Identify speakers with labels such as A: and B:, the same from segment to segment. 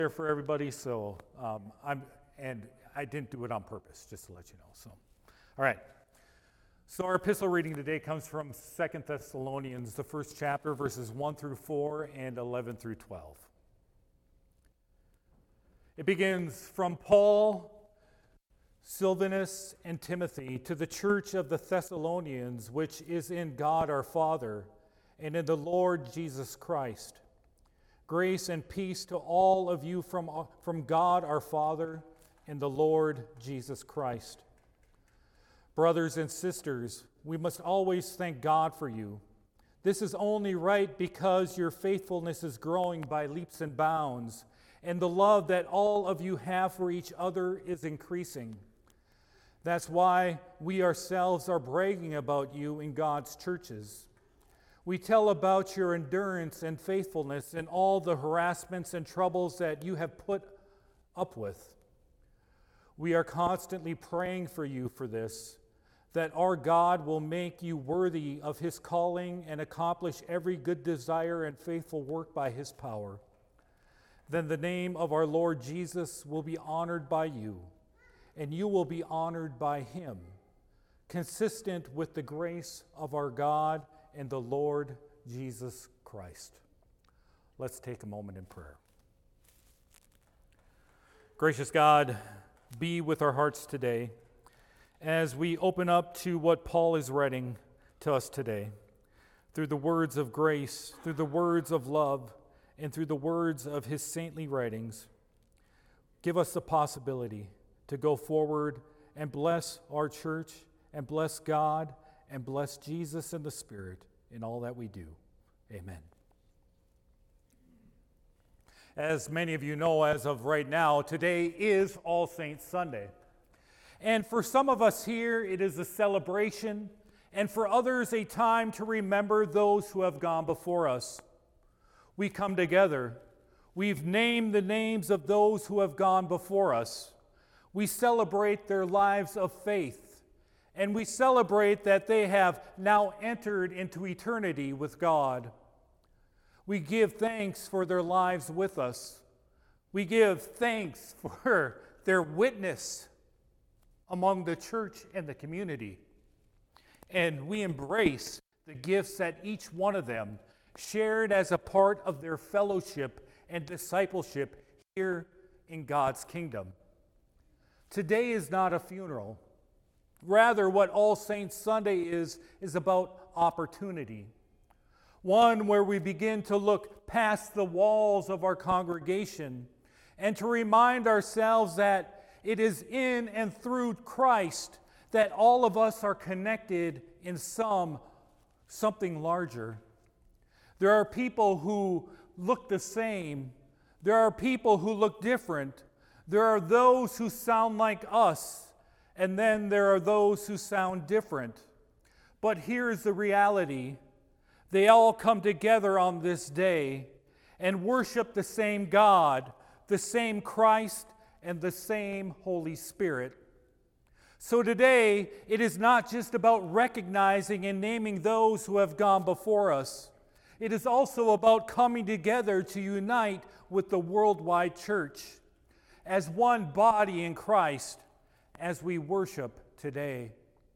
A: there for everybody, so I didn't do it on purpose, just to let you know. So, all right. So our epistle reading today comes from 2 Thessalonians, the first chapter, verses 1 through 4 and 11 through 12. It begins, "From Paul, Silvanus, and Timothy, to the church of the Thessalonians, which is in God our Father, and in the Lord Jesus Christ. Grace and peace to all of you from God our Father and the Lord Jesus Christ. Brothers and sisters, we must always thank God for you. This is only right because your faithfulness is growing by leaps and bounds, and the love that all of you have for each other is increasing. That's why we ourselves are bragging about you in God's churches. We tell about your endurance and faithfulness in all the harassments and troubles that you have put up with. We are constantly praying for you for this, that our God will make you worthy of his calling and accomplish every good desire and faithful work by his power. Then the name of our Lord Jesus will be honored by you, and you will be honored by him, consistent with the grace of our God and the Lord Jesus Christ." Let's take a moment in prayer. Gracious God, be with our hearts today as we open up to what Paul is writing to us today, through the words of grace, through the words of love, and through the words of his saintly writings. Give us the possibility to go forward and bless our church and bless God and bless Jesus and the Spirit in all that we do. Amen. As many of you know, as of right now, today is All Saints Sunday. And for some of us here, it is a celebration, and for others, a time to remember those who have gone before us. We come together. We've named the names of those who have gone before us. We celebrate their lives of faith. And we celebrate that they have now entered into eternity with God. We give thanks for their lives with us. We give thanks for their witness among the church and the community. And we embrace the gifts that each one of them shared as a part of their fellowship and discipleship here in God's kingdom. Today is not a funeral. Rather, what All Saints Sunday is about opportunity. One where we begin to look past the walls of our congregation and to remind ourselves that it is in and through Christ that all of us are connected in something larger. There are people who look the same. There are people who look different. There are those who sound like us. And then there are those who sound different. But here's the reality. They all come together on this day and worship the same God, the same Christ, and the same Holy Spirit. So today, it is not just about recognizing and naming those who have gone before us. It is also about coming together to unite with the worldwide church as one body in Christ, as we worship today.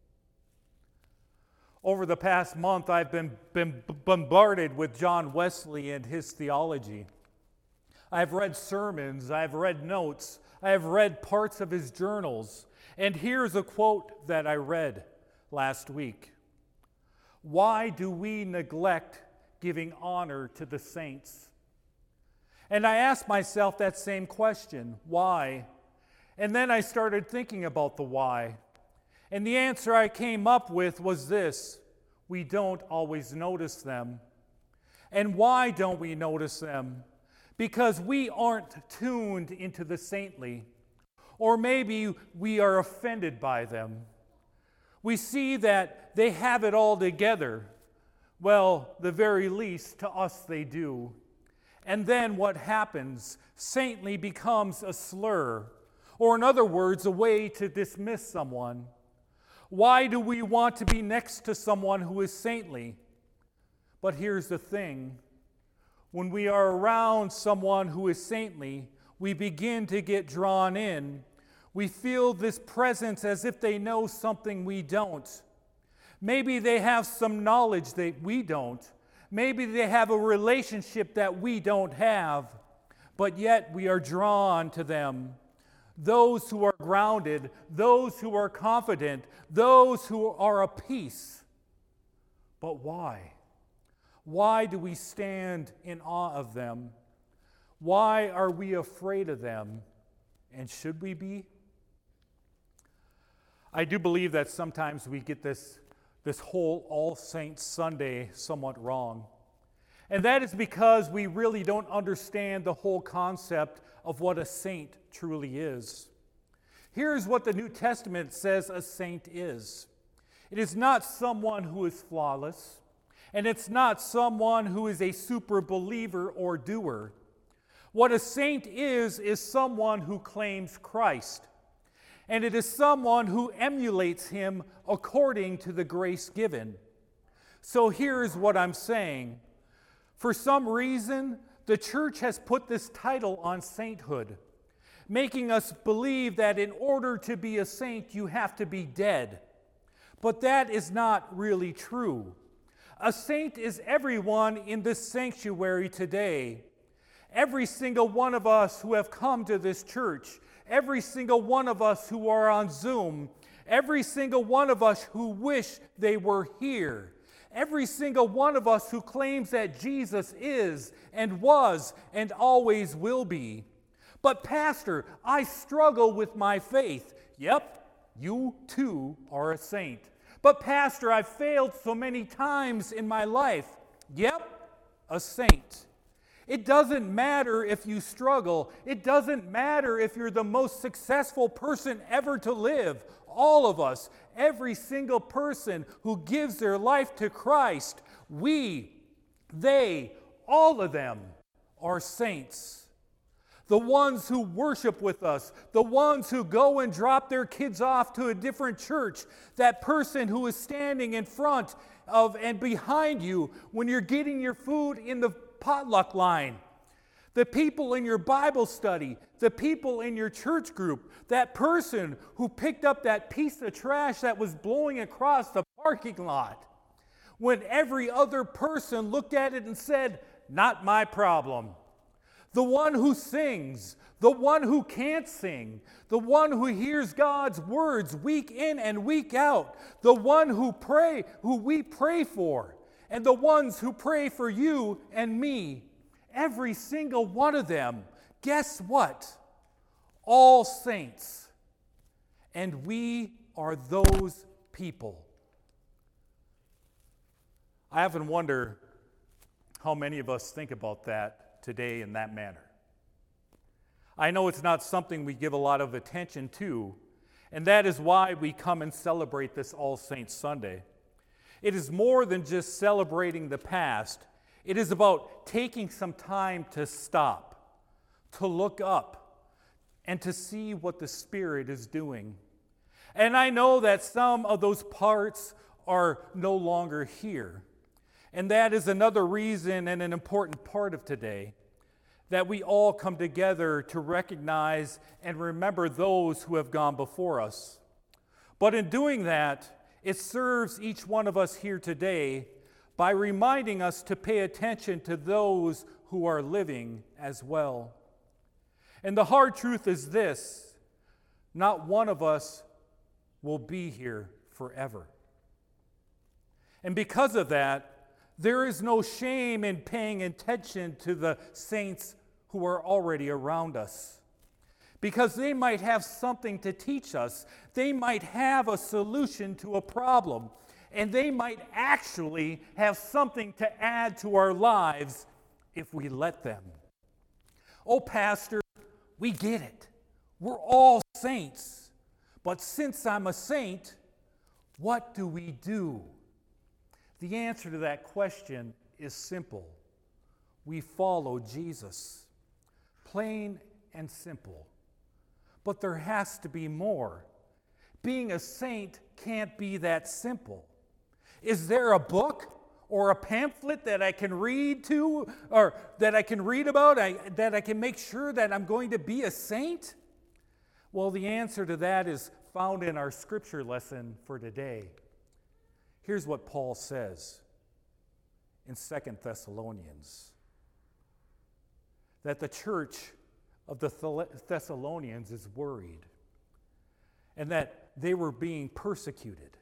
A: Over the past month, I've been bombarded with John Wesley and his theology. I've read sermons, I've read notes, I've read parts of his journals, and here's a quote that I read last week. "Why do we neglect giving honor to the saints?" And I asked myself that same question, why? And then I started thinking about the why. And the answer I came up with was this: we don't always notice them. And why don't we notice them? Because we aren't tuned into the saintly. Or maybe we are offended by them. We see that they have it all together. Well, the very least, to us they do. And then what happens? Saintly becomes a slur. Or in other words, a way to dismiss someone. Why do we want to be next to someone who is saintly? But here's the thing. When we are around someone who is saintly, We begin to get drawn in. We feel this presence as if they know something we don't. Maybe they have some knowledge that we don't. Maybe they have a relationship that we don't have, but yet we are drawn to them. Those who are grounded, those who are confident, those who are at peace. But why? Why do we stand in awe of them? Why are we afraid of them? And should we be? I do believe that sometimes we get this whole All Saints Sunday somewhat wrong. And that is because we really don't understand the whole concept of what a saint truly is. Here's what the New Testament says a saint is. It is not someone who is flawless, and it's not someone who is a super believer or doer. What a saint is someone who claims Christ, and it is someone who emulates him according to the grace given. So here's what I'm saying. For some reason, the church has put this title on sainthood, making us believe that in order to be a saint, you have to be dead. But that is not really true. A saint is everyone in this sanctuary today. Every single one of us who have come to this church, every single one of us who are on Zoom, every single one of us who wish they were here, every single one of us who claims that Jesus is and was and always will be. But Pastor, I struggle with my faith. Yep, you too are a saint. But Pastor, I've failed so many times in my life. Yep, a saint. It doesn't matter if you struggle. It doesn't matter if you're the most successful person ever to live. All of us, every single person who gives their life to Christ, they, all of them are saints. The ones who worship with us, the ones who go and drop their kids off to a different church, that person who is standing in front of and behind you when you're getting your food in the potluck line, the people in your Bible study, the people in your church group, that person who picked up that piece of trash that was blowing across the parking lot, when every other person looked at it and said, "Not my problem." The one who sings, the one who can't sing, the one who hears God's words week in and week out, the one who we pray for, and the ones who pray for you and me, every single one of them, guess what? All saints. And we are those people. I often wonder how many of us think about that today in that manner. I know it's not something we give a lot of attention to, and that is why we come and celebrate this All Saints Sunday. It is more than just celebrating the past. It is about taking some time to stop, to look up, and to see what the Spirit is doing. And I know that some of those parts are no longer here. And that is another reason and an important part of today, that we all come together to recognize and remember those who have gone before us. But in doing that, it serves each one of us here today by reminding us to pay attention to those who are living as well. And the hard truth is this: not one of us will be here forever. And because of that, there is no shame in paying attention to the saints who are already around us, because they might have something to teach us. They might have a solution to a problem, and they might actually have something to add to our lives if we let them. Oh, Pastor, we get it. We're all saints. But since I'm a saint, what do we do? The answer to that question is simple. We follow Jesus. Plain and simple. But there has to be more. Being a saint can't be that simple. Is there a book or a pamphlet that I can read to, or that I can read about, that I can make sure that I'm going to be a saint? Well, the answer to that is found in our scripture lesson for today. Here's what Paul says in 2 Thessalonians, that the church of the Thessalonians is worried and that they were being persecuted.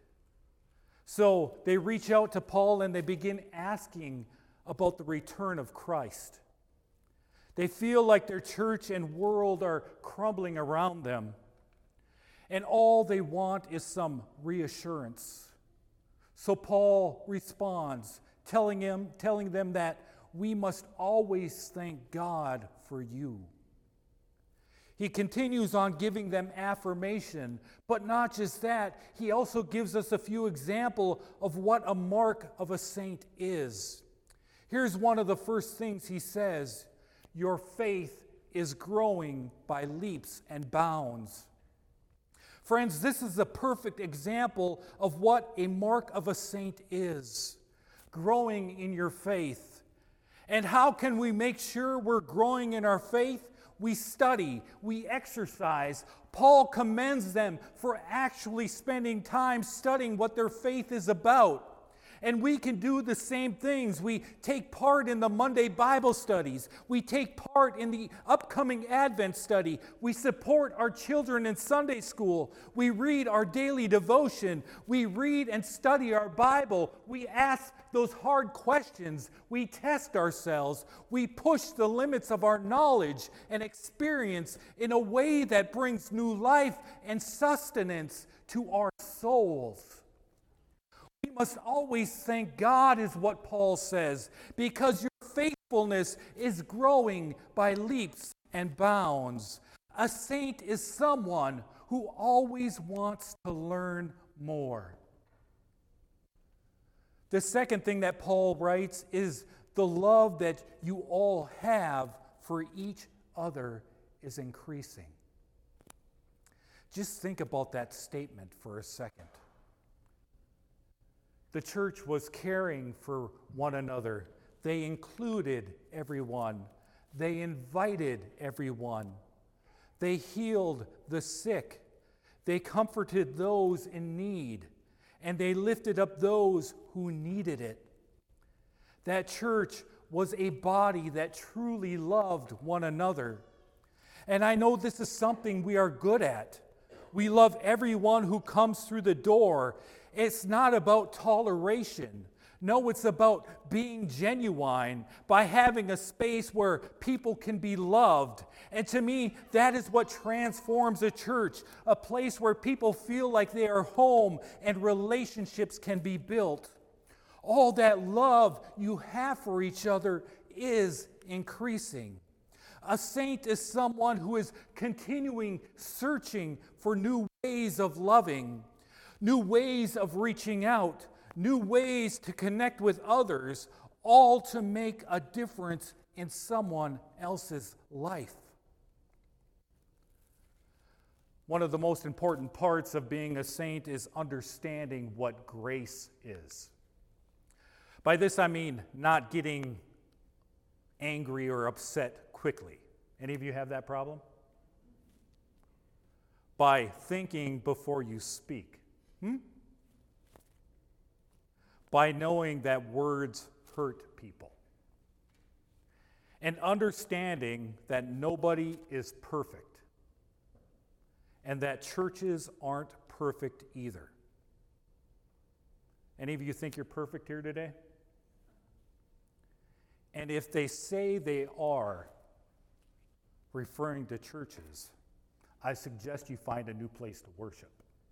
A: So they reach out to Paul and they begin asking about the return of Christ. They feel like their church and world are crumbling around them, and all they want is some reassurance. So Paul responds, telling them that we must always thank God for you. He continues on giving them affirmation, but not just that, he also gives us a few examples of what a mark of a saint is. Here's one of the first things he says: your faith is growing by leaps and bounds. Friends, this is a perfect example of what a mark of a saint is: growing in your faith. And how can we make sure we're growing in our faith? We study, we exercise. Paul commends them for actually spending time studying what their faith is about. And we can do the same things. We take part in the Monday Bible studies. We take part in the upcoming Advent study. We support our children in Sunday school. We read our daily devotion. We read and study our Bible. We ask those hard questions. We test ourselves. We push the limits of our knowledge and experience in a way that brings new life and sustenance to our souls. We must always thank God, is what Paul says, because your faithfulness is growing by leaps and bounds. A saint is someone who always wants to learn more. The second thing that Paul writes is the love that you all have for each other is increasing. Just think about that statement for a second. The church was caring for one another. They included everyone. They invited everyone. They healed the sick. They comforted those in need. And they lifted up those who needed it. That church was a body that truly loved one another. And I know this is something we are good at. We love everyone who comes through the door. It's not about toleration. No, it's about being genuine, by having a space where people can be loved. And to me, that is what transforms a church, a place where people feel like they are home and relationships can be built. All that love you have for each other is increasing. A saint is someone who is continuing searching for new ways of loving, new ways of reaching out, new ways to connect with others, all to make a difference in someone else's life. One of the most important parts of being a saint is understanding what grace is. By this I mean not getting angry or upset quickly. Any of you have that problem? By thinking before you speak. By knowing that words hurt people. And understanding that nobody is perfect. And that churches aren't perfect either. Any of you think you're perfect here today? And if they say they are, referring to churches, I suggest you find a new place to worship.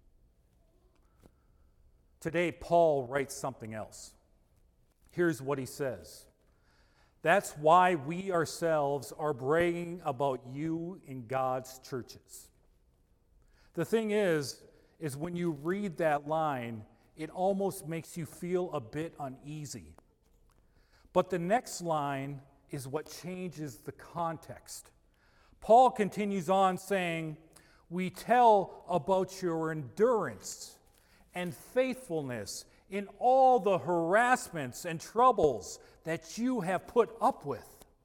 A: Today, Paul writes something else. Here's what he says. That's why we ourselves are bragging about you in God's churches. The thing is when you read that line, it almost makes you feel a bit uneasy. But the next line is what changes the context. Paul continues on saying, we tell about your endurance and faithfulness in all the harassments and troubles that you have put up with.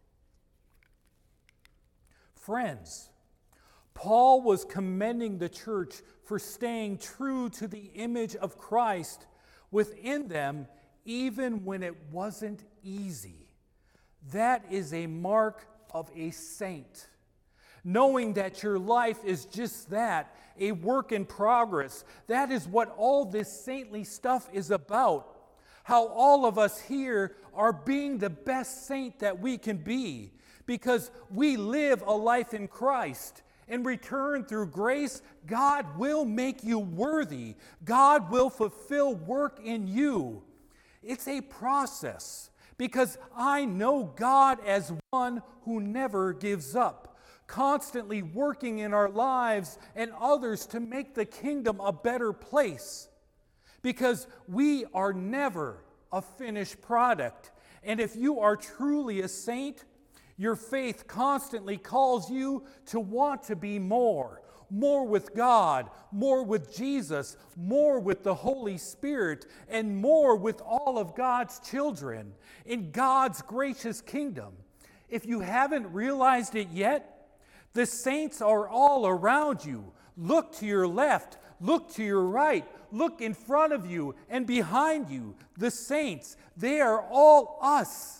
A: Friends, Paul was commending the church for staying true to the image of Christ within them, even when it wasn't easy. That is a mark of a saint. Knowing that your life is just that, a work in progress. That is what all this saintly stuff is about. How all of us here are being the best saint that we can be, because we live a life in Christ. In return, through grace, God will make you worthy. God will fulfill work in you. It's a process, because I know God as one who never gives up, constantly working in our lives and others to make the kingdom a better place, because we are never a finished product. And if you are truly a saint, your faith constantly calls you to want to be more with God, more with Jesus, more with the Holy Spirit, and more with all of God's children in God's gracious kingdom. If you haven't realized it yet, the saints are all around you. Look to your left, look to your right, look in front of you and behind you. The saints, they are all us.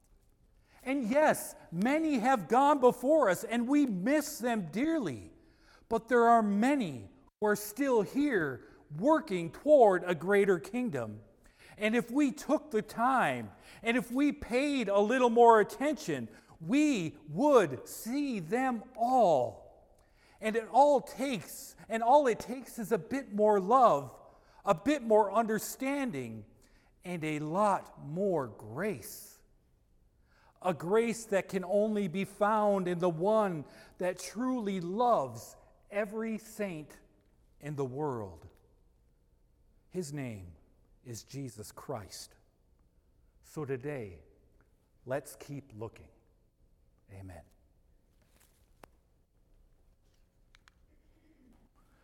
A: And yes, many have gone before us, and we miss them dearly. But there are many who are still here working toward a greater kingdom. And if we took the time, and if we paid a little more attention, we would see them all. And all it takes is a bit more love, a bit more understanding, and a lot more grace. A grace that can only be found in the one that truly loves every saint in the world. His name is Jesus Christ. So today, let's keep looking. Amen.